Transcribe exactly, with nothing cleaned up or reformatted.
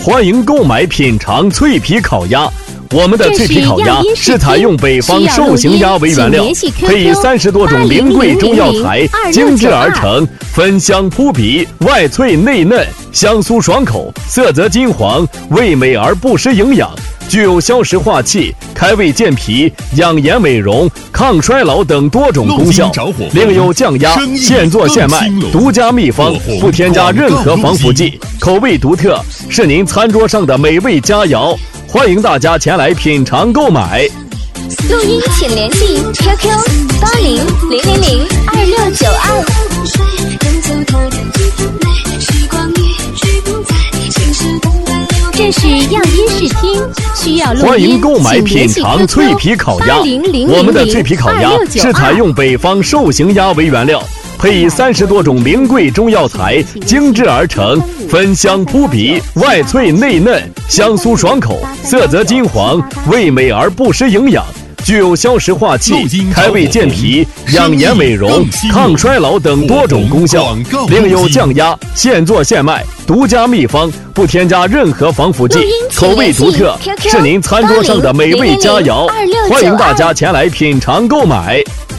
欢迎购买品尝脆皮烤鸭。我们的脆皮烤鸭是采用北方寿形鸭为原料，配以三十多种名贵中药材精制而成，芬香扑鼻，外脆内嫩，香酥爽口，色泽金黄，味美而不失营养。具有消食化气、开胃健脾、养颜美容、抗衰老等多种功效，另有降压、现做现卖，独家秘方，不添加任何防腐剂，口味独特，是您餐桌上的美味佳肴。欢迎大家前来品尝购买。 录音请联系 Q Q 八零零零零二六九二。这是样音视听，需要录音欢迎购买品尝脆皮烤鸭。我们的脆皮烤鸭是采用北方寿形鸭为原料，配以三十多种名贵中药材精制而成，芬香扑鼻，外脆内嫩，香酥爽口，色泽金黄，味美而不失营养。具有消食化气、开胃健脾、养颜美容、抗衰老等多种功效，另有降压、现做现卖，独家秘方，不添加任何防腐剂，口味独特，是您餐桌上的美味佳肴。欢迎大家前来品尝购买。